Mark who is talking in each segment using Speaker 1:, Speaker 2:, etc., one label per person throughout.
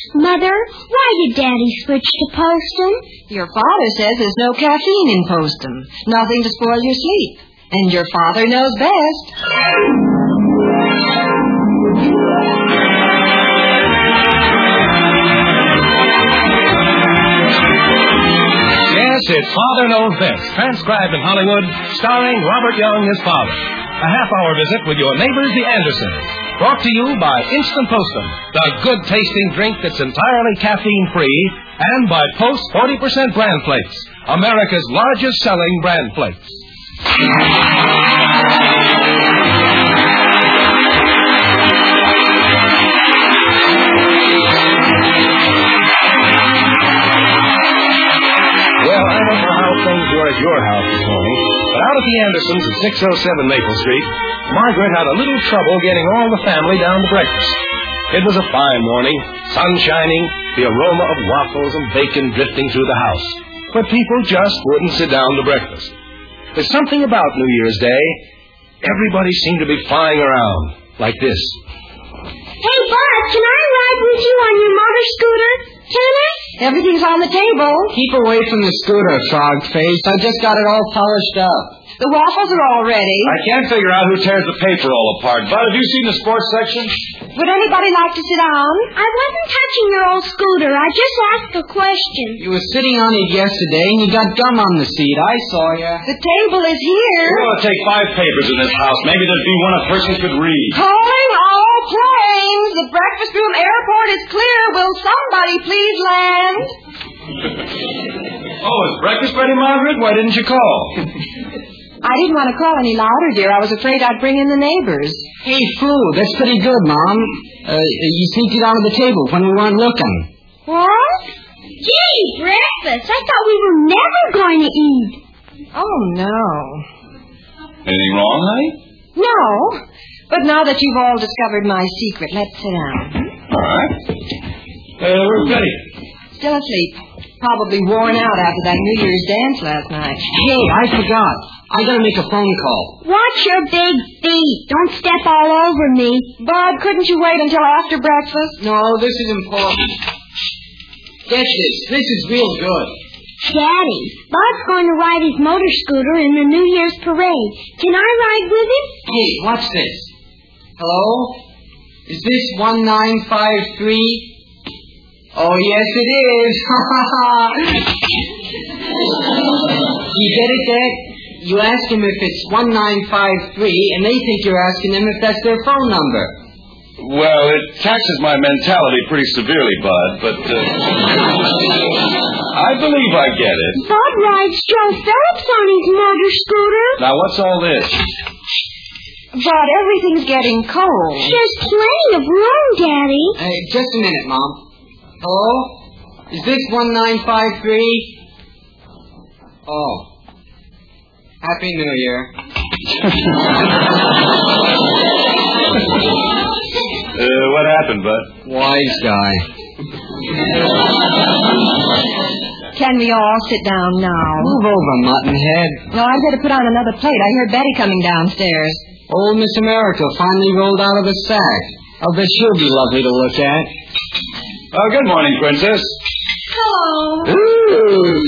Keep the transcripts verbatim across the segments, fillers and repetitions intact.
Speaker 1: Mother, why did Daddy switch to Postum?
Speaker 2: Your father says there's no caffeine in Postum. Nothing to spoil your sleep. And your father knows best.
Speaker 3: Yes, it's Father Knows Best, transcribed in Hollywood, starring Robert Young as father. A half-hour visit with your neighbors, the Andersons. Brought to you by Instant Postum, the good-tasting drink that's entirely caffeine-free, and by Post forty percent Bran Flakes, America's largest-selling Bran Flakes. Well, I don't know how things were at your house this morning, but out at the Andersons at six oh seven Maple Street, Margaret had a little trouble getting all the family down to breakfast. It was a fine morning, sun shining, the aroma of waffles and bacon drifting through the house. But people just wouldn't sit down to breakfast. There's something about New Year's Day. Everybody seemed to be flying around like this.
Speaker 1: Hey, Bud, can I ride with you on your motor scooter? Can I?
Speaker 2: Everything's on the table.
Speaker 4: Keep away from the scooter, frog-faced. I just got it all polished up.
Speaker 2: The waffles are all ready.
Speaker 3: I can't figure out who tears the paper all apart. Bud, have you seen the sports section?
Speaker 2: Would anybody like to sit down?
Speaker 1: I wasn't touching your old scooter. I just asked a question.
Speaker 4: You were sitting on it yesterday, and you got gum on the seat. I saw you.
Speaker 2: The table is here.
Speaker 3: We're going to take five papers in this house. Maybe there'd be one a person could read.
Speaker 2: Calling all planes. The breakfast room airport is clear. Will somebody please land?
Speaker 3: Oh, is breakfast ready, Margaret? Why didn't you call?
Speaker 2: I didn't want to call any louder, dear. I was afraid I'd bring in the neighbors.
Speaker 4: Hey, food. That's pretty good, Mom. Uh, you sneaked it under the table when we weren't looking.
Speaker 1: What? Gee, breakfast. I thought we were never going to eat.
Speaker 2: Oh, no.
Speaker 3: Anything wrong, honey?
Speaker 2: No. But now that you've all discovered my secret, let's sit down.
Speaker 3: All right. Uh, where's Betty?
Speaker 2: Still asleep. Probably worn out after that New Year's dance last night.
Speaker 4: Hey, I forgot. I gotta make a phone call.
Speaker 1: Watch your big feet. Don't step all over me.
Speaker 2: Bud, couldn't you wait until after breakfast?
Speaker 4: No, this is important. Get this. This is real good.
Speaker 1: Daddy, Bud's going to ride his motor scooter in the New Year's parade. Can I ride with him?
Speaker 4: Hey, watch this. Hello? Is this one nine five three? Oh, yes, it is. You get it, Dad? You ask them if it's one nine five three, and they think you're asking them if that's their phone number.
Speaker 3: Well, it taxes my mentality pretty severely, Bud, but uh, I believe I get it.
Speaker 1: Bud rides Joe Phillips on his motor scooter.
Speaker 3: Now, what's all this?
Speaker 2: Bud, everything's getting cold.
Speaker 1: There's plenty of room, Daddy.
Speaker 4: Hey, just a minute, Mom. Hello? Is this one nine five three? Oh. Happy New Year.
Speaker 3: uh, what happened, Bud?
Speaker 4: Wise guy.
Speaker 2: Can we all sit down now?
Speaker 4: Move over, Muttonhead.
Speaker 2: No, I'd better put on another plate. I heard Betty coming downstairs.
Speaker 4: Old Miss America finally rolled out of the sack. I'll bet she'll be lovely to look at.
Speaker 3: Oh, good morning, Princess.
Speaker 2: Hello.
Speaker 3: Ooh.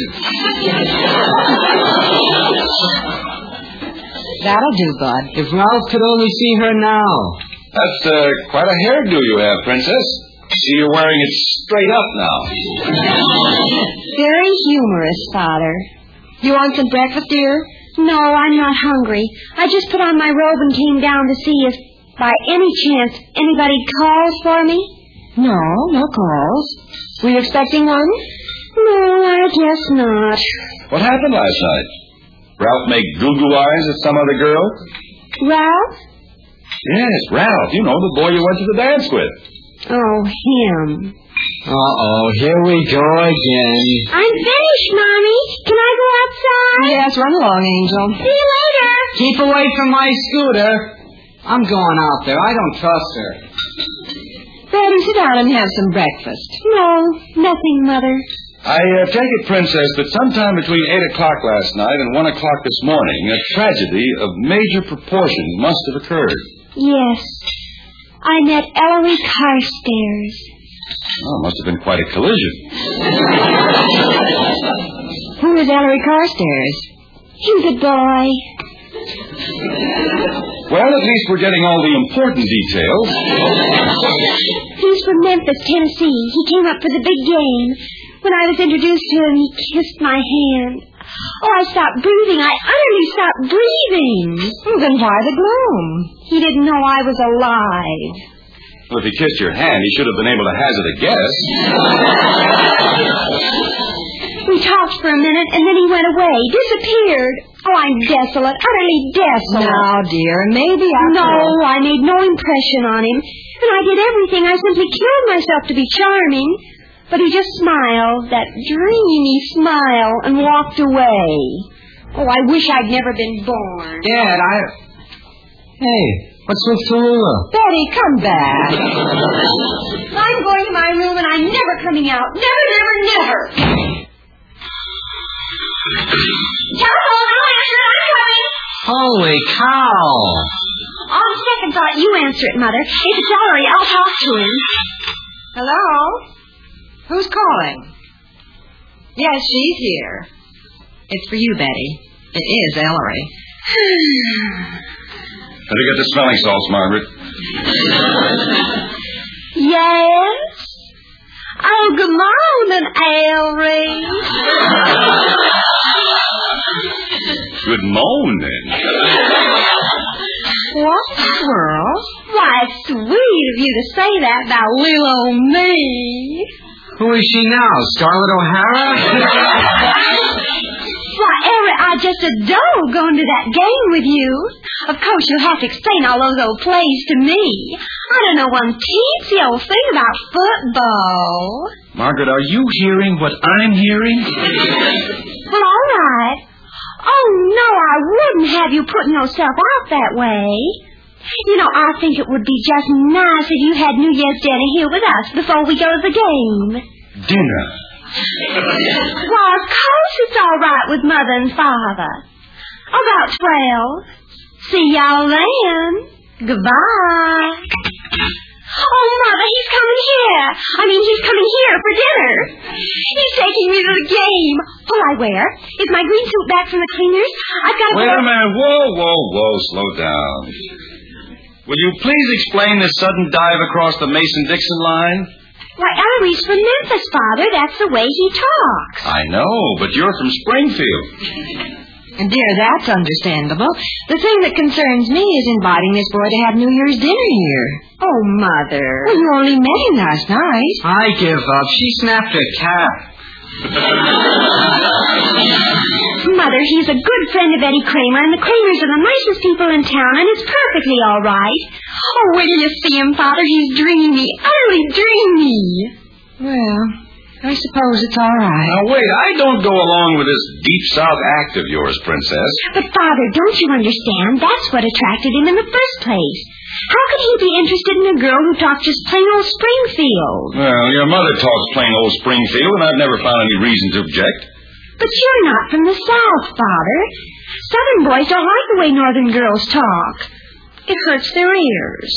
Speaker 2: That'll do, Bud.
Speaker 4: If Ralph could only see her now.
Speaker 3: That's uh, quite a hairdo you have, Princess. See, you're wearing it straight up now.
Speaker 2: Very humorous, Father. You want some breakfast, dear?
Speaker 1: No, I'm not hungry. I just put on my robe and came down to see if, by any chance, anybody calls for me.
Speaker 2: No, no calls. Were you expecting one?
Speaker 1: No, I guess not.
Speaker 3: What happened last night? Ralph make goo-goo eyes at some other girl?
Speaker 1: Ralph?
Speaker 3: Yes, Ralph. You know, the boy you went to the dance with.
Speaker 1: Oh, him.
Speaker 4: Uh-oh, here we go again.
Speaker 1: I'm finished, Mommy. Can I go outside?
Speaker 2: Yes, run along, Angel.
Speaker 1: See you later.
Speaker 4: Keep away from my scooter. I'm going out there. I don't trust her.
Speaker 2: Betty, sit down and have some breakfast.
Speaker 1: No, nothing, Mother.
Speaker 3: I uh, take it, Princess, that sometime between eight o'clock last night and one o'clock this morning, a tragedy of major proportion must have occurred.
Speaker 1: Yes. I met Ellery Carstairs.
Speaker 3: Oh, must have been quite a collision.
Speaker 2: Who is Ellery Carstairs?
Speaker 1: He's a boy.
Speaker 3: Well, at least we're getting all the important details.
Speaker 1: He's from Memphis, Tennessee. He came up for the big game. When I was introduced to him, he kissed my hand. Oh, I stopped breathing. I utterly stopped breathing.
Speaker 2: Well, then why the gloom?
Speaker 1: He didn't know I was alive.
Speaker 3: Well, if he kissed your hand, he should have been able to hazard a guess.
Speaker 1: We talked for a minute, and then he went away, disappeared. Oh, I'm desolate, utterly desolate.
Speaker 2: Now, dear, maybe I...
Speaker 1: No, I made no impression on him. And I did everything. I simply killed myself to be charming. But he just smiled, that dreamy smile, and walked away. Oh, I wish I'd never been born.
Speaker 4: Dad, I... Hey, what's with Tallulah?
Speaker 2: Betty, come back.
Speaker 1: I'm going to my room, and I'm never coming out. Never, never, never. Telephone, I'll answer it. I'm coming.
Speaker 4: Holy cow!
Speaker 1: On second thought, you answer it, Mother. If it's Ellery, I'll talk to him.
Speaker 2: Hello? Who's calling? Yes, she's here. It's for you, Betty. It is Ellery.
Speaker 3: Better get the smelling salts, Margaret.
Speaker 1: Yes? Oh, good morning, Ellery.
Speaker 3: Good morning.
Speaker 1: What in the world? Why, it's sweet of you to say that about little old me.
Speaker 4: Who is she now, Scarlett O'Hara?
Speaker 1: Why, Ellery, I just adore going to that game with you. Of course, you'll have to explain all those old plays to me. I don't know one teensy old thing about football.
Speaker 3: Margaret, are you hearing what I'm hearing?
Speaker 1: Well, all right. Oh, no, I wouldn't have you putting yourself out that way. You know, I think it would be just nice if you had New Year's dinner here with us before we go to the game.
Speaker 3: Dinner?
Speaker 1: Well, of course it's all right with Mother and Father. About twelve. See y'all then. Goodbye. Oh, Mother, he's coming here. I mean, he's coming here for dinner. He's taking me to the game. What'll I wear? Is my green suit back from the cleaners? I've got to
Speaker 3: Wait
Speaker 1: wear...
Speaker 3: a minute. Whoa, whoa, whoa. Slow down. Will you please explain this sudden dive across the Mason-Dixon line?
Speaker 1: Why, Ellery's from Memphis, Father. That's the way he talks.
Speaker 3: I know, but you're from Springfield.
Speaker 2: Dear, that's understandable. The thing that concerns me is inviting this boy to have New Year's dinner here.
Speaker 1: Oh, Mother.
Speaker 2: Well, you only met him last night.
Speaker 4: I give up. She snapped a cap.
Speaker 1: Mother, he's a good friend of Eddie Kramer, and the Kramers are the nicest people in town, and it's perfectly all right. Oh, wait till you see him, Father. He's dreamy, utterly dreamy.
Speaker 2: Well, I suppose it's all right.
Speaker 3: Now, wait, I don't go along with this deep south act of yours, Princess.
Speaker 1: But, Father, don't you understand? That's what attracted him in the first place. How could he be interested in a girl who talked just plain old Springfield?
Speaker 3: Well, your mother talks plain old Springfield, and I've never found any reason to object.
Speaker 1: But you're not from the South, Father. Southern boys don't like the way Northern girls talk. It hurts their ears.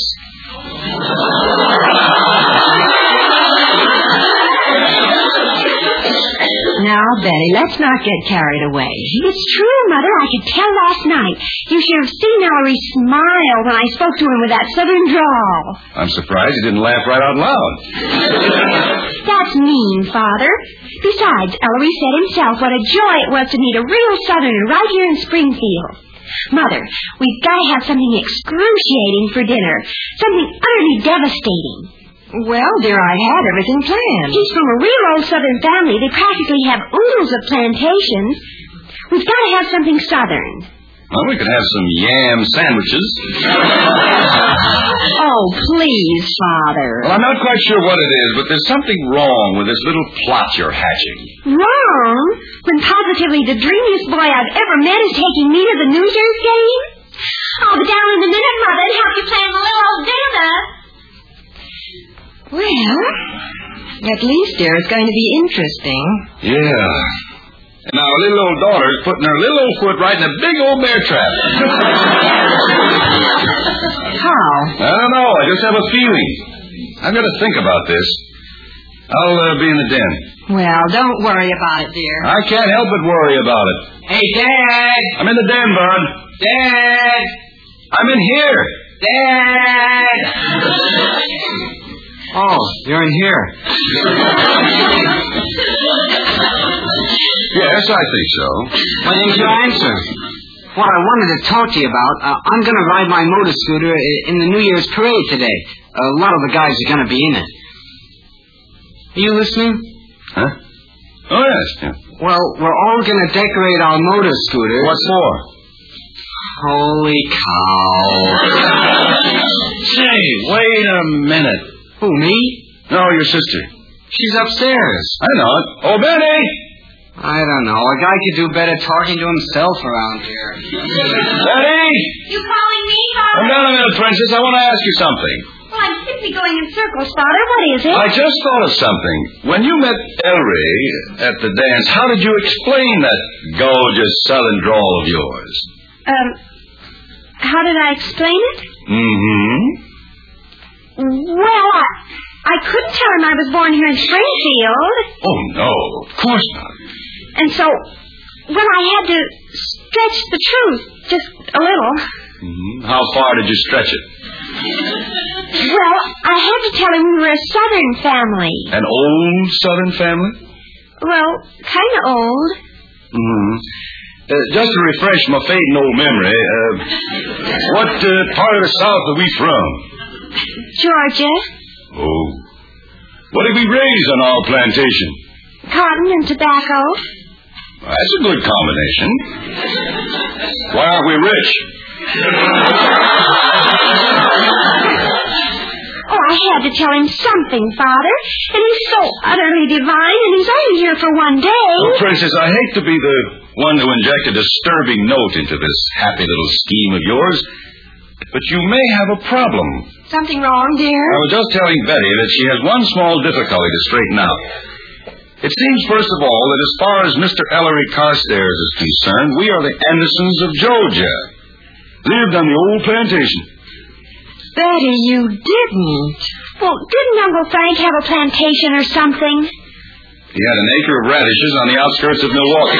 Speaker 2: Now, Betty, let's not get carried away.
Speaker 1: It's true, Mother. I could tell last night. You should have seen Ellery smile when I spoke to him with that southern drawl.
Speaker 3: I'm surprised he didn't laugh right out loud.
Speaker 1: That's mean, Father. Besides, Ellery said himself what a joy it was to meet a real southerner right here in Springfield. Mother, we've got to have something excruciating for dinner. Something utterly devastating.
Speaker 2: Well, dear, I had everything planned.
Speaker 1: He's from a real old southern family. They practically have oodles of plantations. We've got to have something southern.
Speaker 3: Well, we could have some yam sandwiches.
Speaker 1: Oh, please, Father.
Speaker 3: Well, I'm not quite sure what it is, but there's something wrong with this little plot you're hatching.
Speaker 1: Wrong? When positively the dreamiest boy I've ever met is taking me to the New Year's game? I'll be down in a minute, Mother, and help you plan the little old dinner.
Speaker 2: Well, at least, dear, it's going to be interesting.
Speaker 3: Yeah. And now our little old daughter's putting her little old foot right in a big old bear trap.
Speaker 2: How?
Speaker 3: I don't know. I just have a feeling. I've got to think about this. I'll uh, be in the den.
Speaker 2: Well, don't worry about it, dear.
Speaker 3: I can't help but worry about it.
Speaker 4: Hey, Dad!
Speaker 3: I'm in the den, Bud.
Speaker 4: Dad!
Speaker 3: I'm in here.
Speaker 4: Dad! Oh, you're in here.
Speaker 3: Yes, I think so.
Speaker 4: Why didn't you answer? What I wanted to talk to you about, uh, I'm going to ride my motor scooter in the New Year's parade today. A lot of the guys are going to be in it. Are you listening?
Speaker 3: Huh? Oh, yes. Yeah.
Speaker 4: Well, we're all going to decorate our motor scooters.
Speaker 3: What for?
Speaker 4: Holy cow.
Speaker 3: Say, wait a minute.
Speaker 4: Who, me?
Speaker 3: No, your sister.
Speaker 4: She's upstairs.
Speaker 3: I know it. Oh, Benny!
Speaker 4: I don't know. A guy could do better talking to himself around here.
Speaker 3: Benny!
Speaker 1: You calling me, Father?
Speaker 3: Come down a minute, Princess. I want to ask you something.
Speaker 1: Well, I'm simply going in circles, Father. What is it?
Speaker 3: I just thought of something. When you met Ellery at the dance, how did you explain that gorgeous southern drawl of yours?
Speaker 1: Um, how did I explain it?
Speaker 3: Mm-hmm.
Speaker 1: Well, I, I couldn't tell him I was born here in Springfield.
Speaker 3: Oh, no, of course not.
Speaker 1: And so, well, I had to stretch the truth just a little.
Speaker 3: Mm-hmm. How far did you stretch it?
Speaker 1: Well, I had to tell him we were a Southern family.
Speaker 3: An old Southern family?
Speaker 1: Well, kind of old.
Speaker 3: Mm-hmm. Uh, just to refresh my fading old memory, uh, what uh, part of the South are we from?
Speaker 1: Georgia.
Speaker 3: Oh. What did we raise on our plantation?
Speaker 1: Cotton and tobacco.
Speaker 3: That's a good combination. Why aren't we rich?
Speaker 1: Oh, I had to tell him something, Father. And he's so utterly divine, and he's only here for one day.
Speaker 3: Oh, Princess, I hate to be the one who injected a disturbing note into this happy little scheme of yours, but you may have a problem.
Speaker 1: Something wrong, dear?
Speaker 3: I was just telling Betty that she has one small difficulty to straighten out. It seems, first of all, that as far as Mister Ellery Carstairs is concerned, we are the Andersons of Georgia. Lived on the old plantation.
Speaker 2: Betty, you didn't.
Speaker 1: Well, didn't Uncle Frank have a plantation or something?
Speaker 3: He had an acre of radishes on the outskirts of Milwaukee.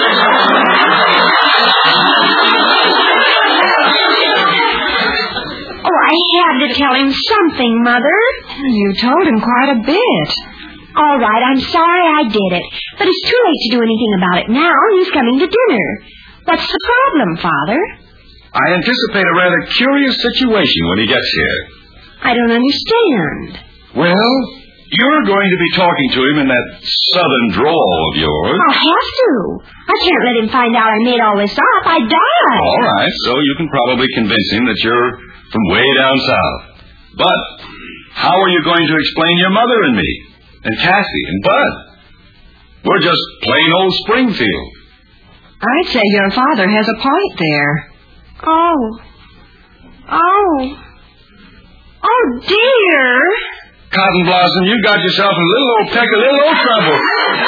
Speaker 1: Oh, I had to tell him something, Mother.
Speaker 2: You told him quite a bit.
Speaker 1: All right, I'm sorry I did it. But it's too late to do anything about it now. He's coming to dinner. What's the problem, Father?
Speaker 3: I anticipate a rather curious situation when he gets here.
Speaker 1: I don't understand.
Speaker 3: Well, you're going to be talking to him in that southern drawl of yours.
Speaker 1: I'll have to. I can't let him find out I made all this up. I'd die.
Speaker 3: All right, so you can probably convince him that you're from way down south. But how are you going to explain your mother and me, and Cassie, and Bud? We're just plain old Springfield.
Speaker 2: I'd say your father has a point there.
Speaker 1: Oh. Oh. Oh, dear.
Speaker 3: Cotton Blossom, you got yourself in a little old peck of little old trouble.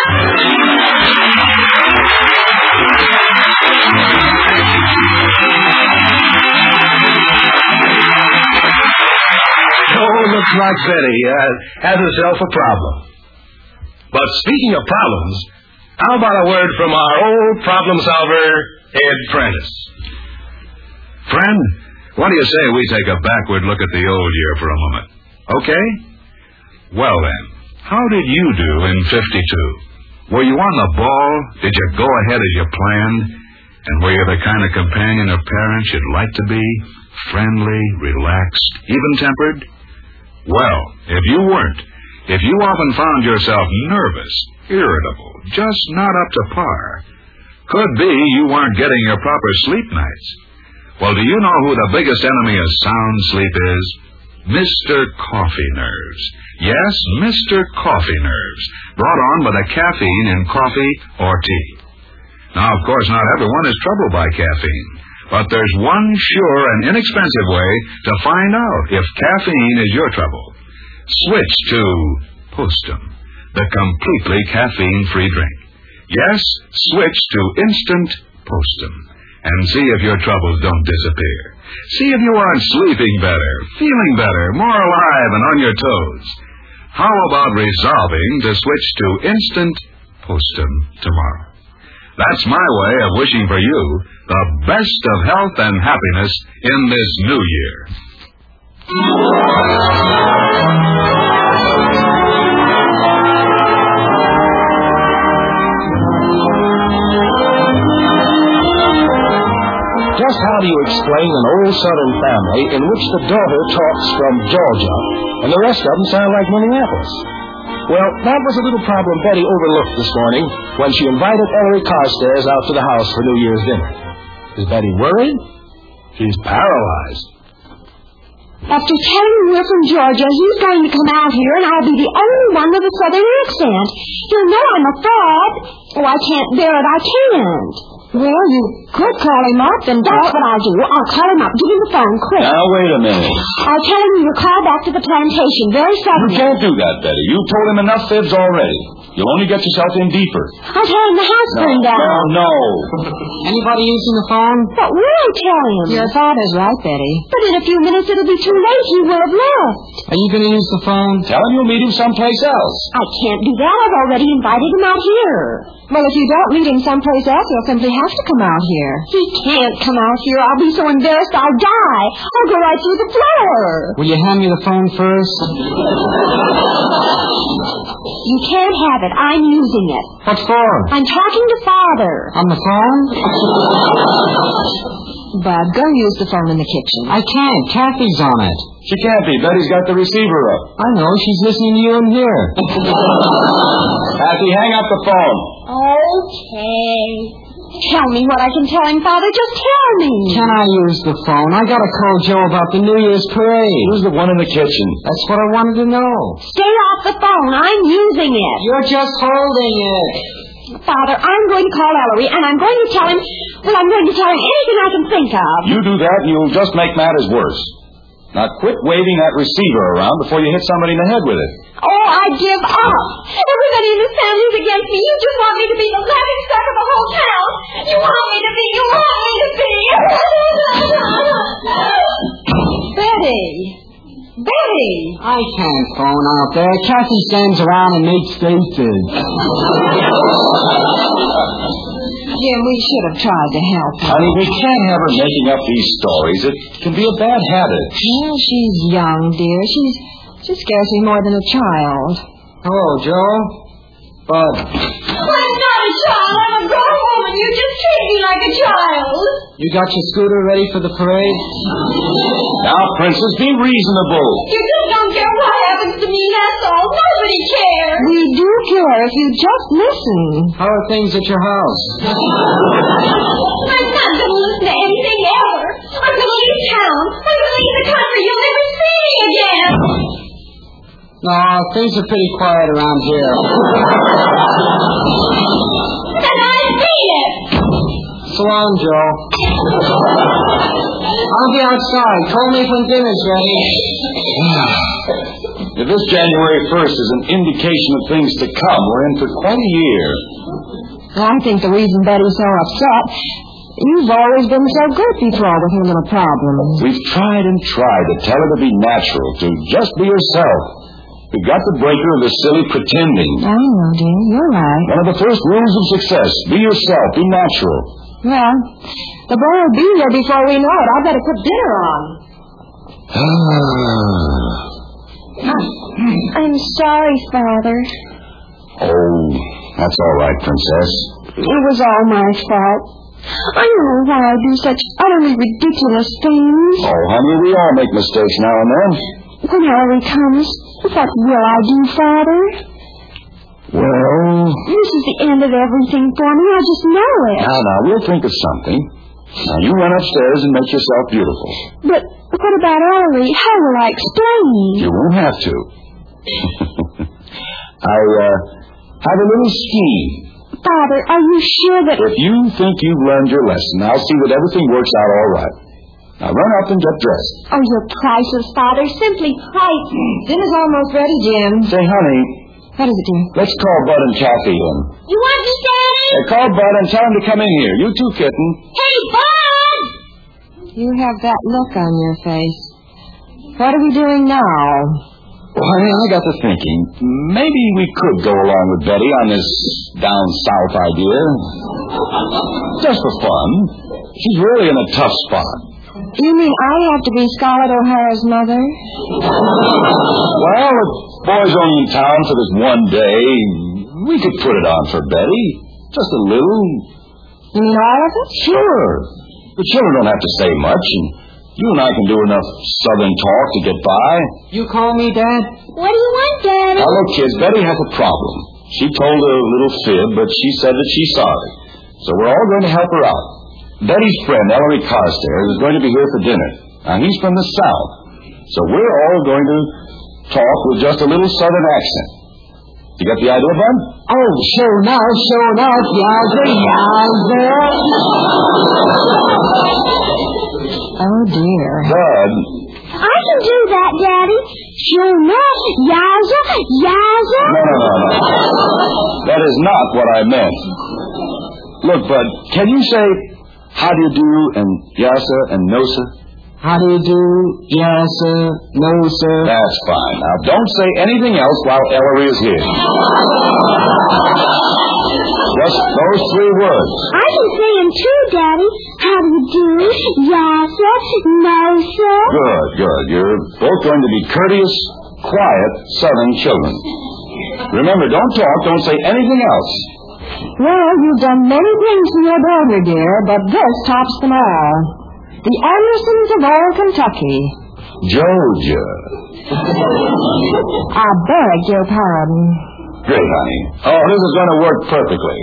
Speaker 3: Oh, looks like Betty uh, has herself a problem. But speaking of problems, how about a word from our old problem solver, Ed Prentice?
Speaker 5: Friend, what do you say we take a backward look at the old year for a moment? Okay? Well then, how did you do in fifty-two? Were you on the ball? Did you go ahead as you planned? And were you the kind of companion or parent you'd like to be? Friendly, relaxed, even-tempered? Well, if you weren't, if you often found yourself nervous, irritable, just not up to par, could be you weren't getting your proper sleep nights. Well, do you know who the biggest enemy of sound sleep is? Mister Coffee Nerves. Yes, Mister Coffee Nerves, brought on by the caffeine in coffee or tea. Now, of course, not everyone is troubled by caffeine, but there's one sure and inexpensive way to find out if caffeine is your trouble. Switch to Postum, the completely caffeine-free drink. Yes, switch to Instant Postum, and see if your troubles don't disappear. See if you aren't sleeping better, feeling better, more alive and on your toes. how about resolving to switch to Instant Postum tomorrow? That's my way of wishing for you the best of health and happiness in this new year.
Speaker 3: Just how do you explain an old Southern family in which the daughter talks from Georgia and the rest of them sound like Minneapolis? Well, that was a little problem Betty overlooked this morning when she invited Ellery Carstairs out to the house for New Year's dinner. Is Betty worried? She's paralyzed.
Speaker 1: After telling him we're from Georgia, he's going to come out here and I'll be the only one with a Southern accent. He'll know I'm a fraud. Oh, I can't bear it. I can't. Well, you could call him up, and that's what I'll do. I'll call him up. Give him the phone, quick.
Speaker 3: Now, wait a minute.
Speaker 1: I'll tell him you'll call back to the plantation very suddenly.
Speaker 3: You can't do that, Betty. You told him enough fibs already. You'll only get yourself in deeper.
Speaker 1: I'll tell him the house
Speaker 3: No,
Speaker 1: burned down.
Speaker 3: no, no.
Speaker 4: Anybody using the phone?
Speaker 1: What will I tell him?
Speaker 2: Your father's right, Betty.
Speaker 1: But in a few minutes it'll be too late. He will have left.
Speaker 4: Are you going to use the phone?
Speaker 3: Tell him you'll meet him someplace else.
Speaker 1: I can't do that. I've already invited him out here.
Speaker 2: Well, if you don't meet him someplace else, he'll simply have to come out here.
Speaker 1: He can't come out here. I'll be so embarrassed I'll die. I'll go right through the floor.
Speaker 4: Will you hand me the phone first?
Speaker 1: You can't have it. I'm using it.
Speaker 4: What for?
Speaker 1: I'm talking to Father.
Speaker 4: On the phone?
Speaker 2: Bud, go use the phone in the kitchen.
Speaker 4: I can't. Kathy's on it.
Speaker 3: She can't be. Betty's got the receiver up.
Speaker 4: I know. She's listening to you in here.
Speaker 3: Kathy, hang up the phone.
Speaker 1: Okay. Tell me what I can tell him, Father. Just tell me.
Speaker 4: Can I use the phone? I got to call Joe about the New Year's parade.
Speaker 3: Who's the one in the kitchen?
Speaker 4: That's what I wanted to know.
Speaker 1: Stay off the phone. I'm using it.
Speaker 4: You're just holding it.
Speaker 1: Father, I'm going to call Ellery, and I'm going to tell him, well, I'm going to tell him anything I can think of.
Speaker 3: You do that, and you'll just make matters worse. Now, quit waving that receiver around before you hit somebody in the head with it.
Speaker 1: Oh, I give up. Everybody in this family's against me. You just want me to be the laughing stock of the whole town. You want me to be. You want me to be.
Speaker 2: Betty! Betty!
Speaker 4: I can't phone out there. Kathy stands around and makes faces.
Speaker 2: Jim, we should have tried to help her.
Speaker 3: Honey, we can't have her making up these stories. It can be a bad habit.
Speaker 2: Well, she's young, dear. She's she's scarcely more than a child.
Speaker 4: Hello, Joe. Bud.
Speaker 1: I'm not a child. I'm a grown woman. You just treat me like a child.
Speaker 4: You got your scooter ready for the parade?
Speaker 3: Now, Princess, be reasonable.
Speaker 1: You just don't care what happens to me, that's all. Nobody cares.
Speaker 2: We do care if you just listen.
Speaker 4: How are things at your house?
Speaker 1: I'm not going to listen to anything ever. I'm going to leave town. I'm going to leave the country. You'll never see me again.
Speaker 4: No, things are pretty quiet around here.
Speaker 1: Then I see it.
Speaker 4: So long, Joe. I'll be outside. Call me when dinner's ready.
Speaker 3: If this January first is an indication of things to come, we're in for quite a year.
Speaker 2: I think the reason Betty's so upset, you've always been so good before with her little problems.
Speaker 3: We've tried and tried to tell her to be natural, to just be herself. We've got to break her of the silly pretending.
Speaker 2: I know, dear. You're right.
Speaker 3: One of the first rules of success, be yourself, be natural.
Speaker 2: Well, the boy will be here before we know it. I better put dinner on.
Speaker 1: I'm sorry, Father.
Speaker 3: Oh, that's all right, Princess.
Speaker 1: It was all my fault. I don't know why I do such utterly ridiculous things.
Speaker 3: Oh, honey, we all make mistakes now and then.
Speaker 1: When Ellery comes, what will I do, Father?
Speaker 3: Well...
Speaker 1: This is the end of everything for me. I just know it.
Speaker 3: Now, now, we'll think of something. Now, you run upstairs and make yourself beautiful.
Speaker 1: But what about Ellery? How will I explain?
Speaker 3: You won't have to. I, uh, have a little scheme.
Speaker 1: Father, are you sure that...
Speaker 3: If you think you've learned your lesson, I'll see that everything works out all right. Now, run up and get dressed.
Speaker 1: Oh, you're priceless, Father. Simply priceless.
Speaker 2: Dinner's almost ready, Jim.
Speaker 3: Say, honey,
Speaker 2: What is it, dear?
Speaker 3: let's call Bud and Kathy in.
Speaker 1: You want me, Daddy?
Speaker 3: Hey, call Bud and tell him to come in here. You too, kitten.
Speaker 1: Hey, Bud!
Speaker 2: You have that look on your face. What are we doing now?
Speaker 6: Well, honey, I got to thinking, maybe we could go along with Betty on this down south idea. Just for fun. She's really in a tough spot.
Speaker 2: You mean I have to be Scarlett O'Hara's mother?
Speaker 6: Well, if boy's only in town for this one day, we could put it on for Betty. Just a little.
Speaker 2: You mean all of it?
Speaker 6: Sure. The children don't have to say much, and you and I can do enough southern talk to get by.
Speaker 4: You call me, Dad?
Speaker 1: What do you want, Daddy?
Speaker 6: Now, look, kids, Betty has a problem. She told a little fib, but she said that she's sorry. So we're all going to help her out. Betty's friend, Ellery Carstairs, is going to be here for dinner. Now, he's from the South. So we're all going to talk with just a little southern accent. You got the idea, Bud?
Speaker 4: Oh, sure enough, sure enough, yowza, yowza.
Speaker 2: Oh, dear.
Speaker 6: Bud.
Speaker 1: I can do that, Daddy. Sure enough, yowza, yowza.
Speaker 6: No, no, no, no. That is not what I meant. Look, Bud, can you say how do you do and yassa and no, sir?
Speaker 4: How do you do? Yes, sir. No, sir.
Speaker 6: That's fine. Now, don't say anything else while Ellery is here. Just those three words.
Speaker 1: I can say them too, Daddy. How do you do? Yassa, no, sir.
Speaker 6: Good, good. You're both going to be courteous, quiet Southern children. Remember, don't talk, don't say anything else.
Speaker 2: Well, you've done many things for your daughter, dear, but this tops them all. The Andersons of old Kentucky.
Speaker 6: Georgia.
Speaker 2: I beg your pardon.
Speaker 6: Great, honey. Oh, this is going to work perfectly.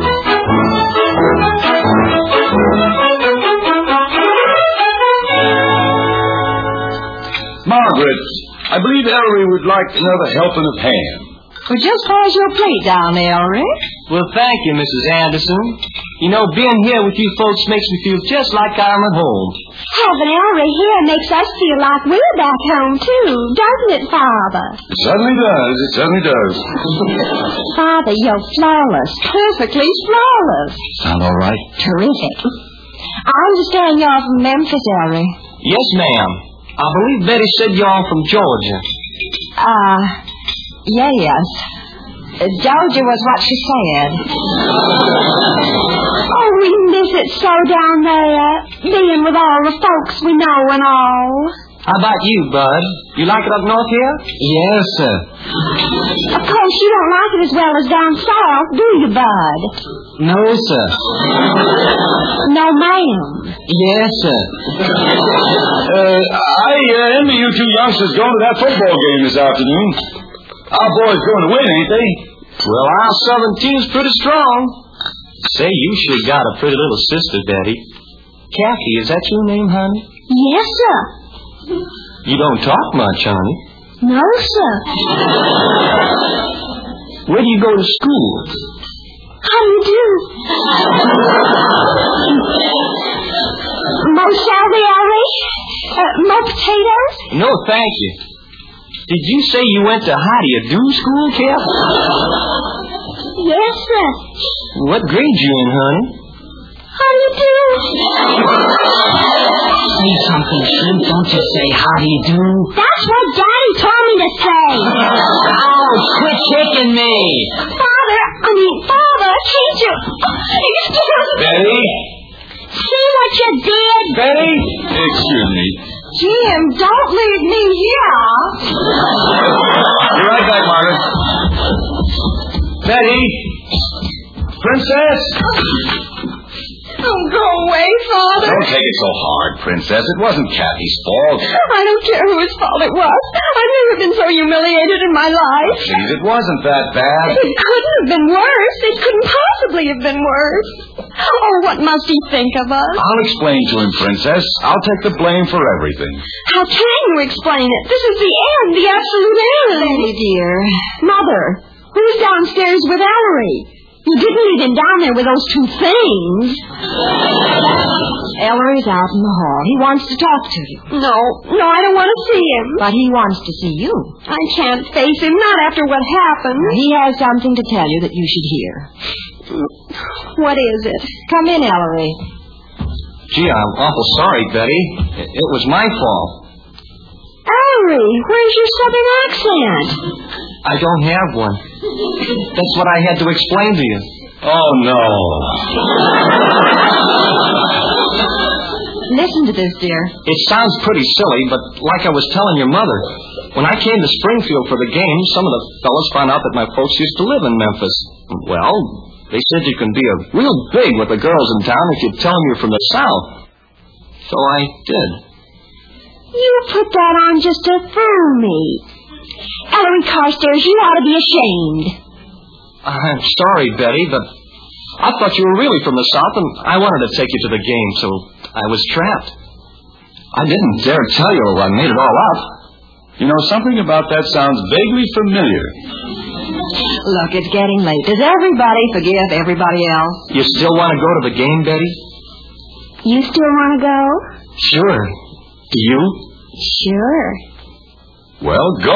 Speaker 6: Margaret, I believe Ellery would like another helping of hand.
Speaker 2: Well, just pass your plate down, Ellery.
Speaker 7: Well, thank you, Missus Anderson. You know, being here with you folks makes me feel just like I'm at home.
Speaker 1: Having Ellery here makes us feel like we're back home, too, doesn't it, Father?
Speaker 6: It certainly does. It certainly does.
Speaker 2: Father, you're flawless. Perfectly flawless.
Speaker 6: Sound all right?
Speaker 2: Terrific. I understand you're from Memphis, Ellery.
Speaker 7: Yes, ma'am. I believe Betty said you're from Georgia.
Speaker 2: Ah, uh, yeah, yes. Uh, Georgia was what she said.
Speaker 1: Oh, we miss it so down there, being with all the folks we know and all.
Speaker 7: How about you, Bud? You like it up north here?
Speaker 4: Yes, sir.
Speaker 1: Of course, you don't like it as well as down south, do you, Bud?
Speaker 4: No, sir.
Speaker 1: No, ma'am.
Speaker 4: Yes, sir.
Speaker 6: Uh, I uh, envy you two youngsters going to that football game this afternoon. Our boys going to win, ain't they?
Speaker 7: Well, our southern team's pretty strong. Say, you sure got a pretty little sister, Betty. Kathy, is that your name, honey?
Speaker 1: Yes, sir.
Speaker 7: You don't talk much, honey.
Speaker 1: No, sir.
Speaker 7: Where do you go to school?
Speaker 1: How do you do? More shelby, Ellery? Uh, more potatoes?
Speaker 7: No, thank you. Did you say you went to how-do-you-do school, Kathy?
Speaker 1: Yes, sir.
Speaker 7: What grade you in, honey?
Speaker 1: How do you do?
Speaker 4: Say something, Slim. Don't just say, how do you do?
Speaker 1: That's what Daddy told me to say.
Speaker 4: Oh, quit kicking me.
Speaker 1: Father, I mean, Father, can't you? Excuse me.
Speaker 6: Betty?
Speaker 1: See what you did?
Speaker 6: Betty? Excuse me.
Speaker 2: Jim, don't leave me here.
Speaker 6: Be right back, Margaret. Betty? Princess?
Speaker 2: Oh, go away, Father.
Speaker 6: Don't take it so hard, Princess. It wasn't Kathy's fault.
Speaker 2: I don't care whose fault it was. I've never been so humiliated in my life.
Speaker 6: Please, it wasn't that bad.
Speaker 2: It couldn't have been worse. It couldn't possibly have been worse. Oh, what must he think of us?
Speaker 6: I'll explain to him, Princess. I'll take the blame for everything.
Speaker 2: How can you explain it? This is the end, the absolute end. Betty, dear. Mother, who's downstairs with Ellery? You didn't leave him down there with those two things. Ellery's out in the hall. He wants to talk to you. No, no, I don't want to see him. But he wants to see you. I can't face him, not after what happened. He has something to tell you that you should hear. What is it? Come in, Ellery.
Speaker 7: Gee, I'm awful sorry, Betty. It, it was my fault.
Speaker 1: Oh,
Speaker 2: Ellery, where's your southern accent?
Speaker 7: I don't have one. That's what I had to explain to you.
Speaker 6: Oh, no.
Speaker 2: Listen to this, dear.
Speaker 7: It sounds pretty silly, but like I was telling your mother, when I came to Springfield for the game, some of the fellas found out that my folks used to live in Memphis. Well, they said you can be a real big with the girls in town if you tell them you're from the South. So I did.
Speaker 2: You put that on just to fool me. Ellery Carstairs, you ought to be ashamed.
Speaker 7: I'm sorry, Betty, but I thought you were really from the South, and I wanted to take you to the game, so I was trapped.
Speaker 6: I didn't dare tell you I made it all up. You know, something about that sounds vaguely familiar.
Speaker 2: Look, it's getting late. Does everybody forgive everybody else?
Speaker 7: You still want to go to the game, Betty?
Speaker 2: You still want to go?
Speaker 7: Sure. Do you?
Speaker 2: Sure.
Speaker 6: Well, go!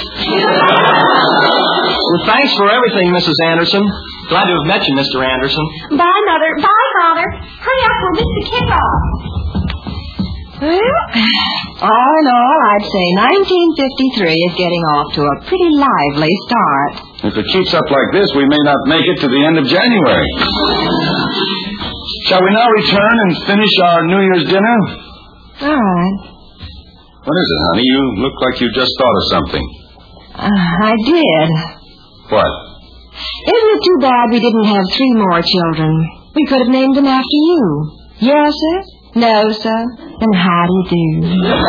Speaker 7: Well, thanks for everything, Missus Anderson. Glad to have met you, Mister Anderson.
Speaker 1: Bye, Mother. Bye, Father. Hurry up, we'll miss the kickoff.
Speaker 2: Well, all in all, I'd say nineteen fifty-three is getting off to a pretty lively start.
Speaker 6: If it keeps up like this, we may not make it to the end of January. Shall we now return and finish our New Year's dinner?
Speaker 2: All right.
Speaker 6: What is it, honey? You look like you just thought of something.
Speaker 2: Uh, I did.
Speaker 6: What?
Speaker 2: Isn't it too bad we didn't have three more children? We could have named them after you. Yes, sir? No, sir? And how do you do?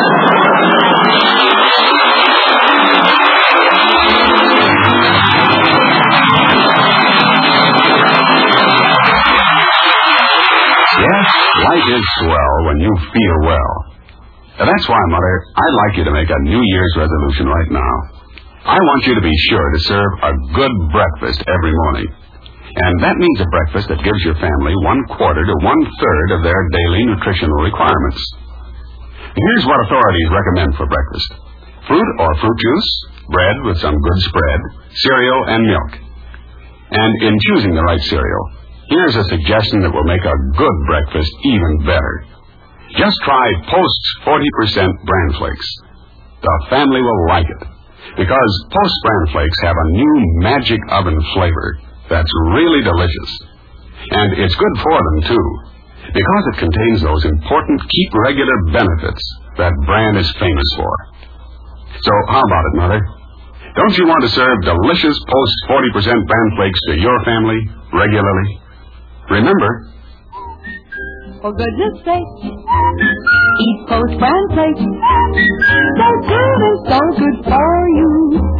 Speaker 5: Yes, life is swell when you feel well. Now, that's why, Mother, I'd like you to make a New Year's resolution right now. I want you to be sure to serve a good breakfast every morning. And that means a breakfast that gives your family one quarter to one third of their daily nutritional requirements. Here's what authorities recommend for breakfast. Fruit or fruit juice, bread with some good spread, cereal, and milk. And in choosing the right cereal, here's a suggestion that will make a good breakfast even better. Just try Post's forty percent Bran Flakes. The family will like it, because Post Bran Flakes have a new magic oven flavor that's really delicious. And it's good for them, too, because it contains those important keep regular benefits that Bran is famous for. So how about it, Mother? Don't you want to serve delicious Post forty percent Bran Flakes to your family regularly? Remember,
Speaker 8: for goodness sake, eat Post Bran Flakes. So good and so good for you.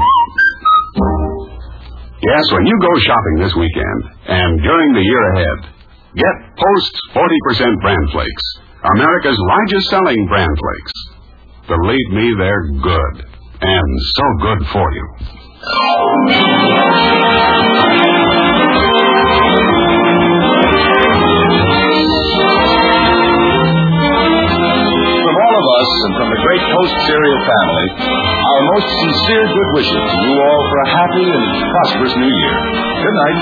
Speaker 5: yes, when you go shopping this weekend and during the year ahead, get Post forty percent Bran Flakes, America's largest selling Bran Flakes. Believe me, they're good, and so good for you.
Speaker 6: From all of us and from the great Post cereal family, our most sincere good wishes to you all for a happy and prosperous New Year. Good night.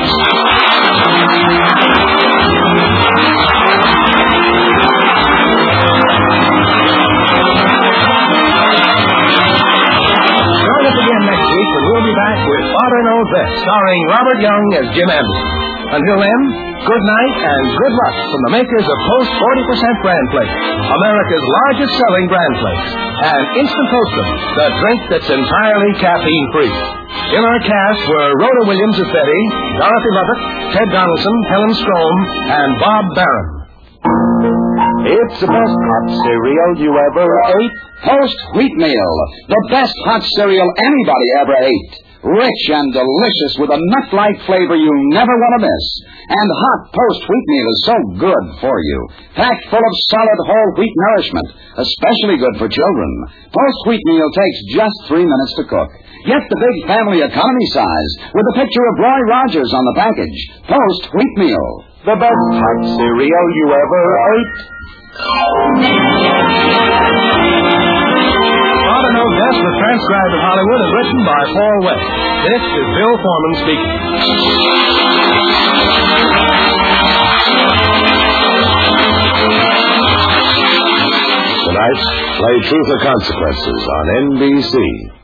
Speaker 3: Join us again next week, and we'll be back with Father Knows Best, starring Robert Young as Jim Anderson. Until then, good night and good luck from the makers of Post forty percent Bran Flakes, America's largest selling Bran Flakes, and Instant Toastum, the drink that's entirely caffeine-free. In our cast were Rhoda Williams as Betty, Dorothy Lovett, Ted Donaldson, Helen Strome, and Bob Barron.
Speaker 9: It's the best hot cereal you ever ate. Post Wheatmeal, the best hot cereal anybody ever ate. Rich and delicious with a nut-like flavor you never want to miss. And hot Post Wheatmeal is so good for you. Packed full of solid whole wheat nourishment, especially good for children. Post Wheatmeal takes just three minutes to cook. Get the big family economy size with a picture of Roy Rogers on the package. Post Wheatmeal, the best hot cereal you ever ate.
Speaker 3: Father Knows Best was transcribed in Hollywood and written by Paul West. This is Bill Foreman speaking. tonight, play Truth or Consequences on N B C.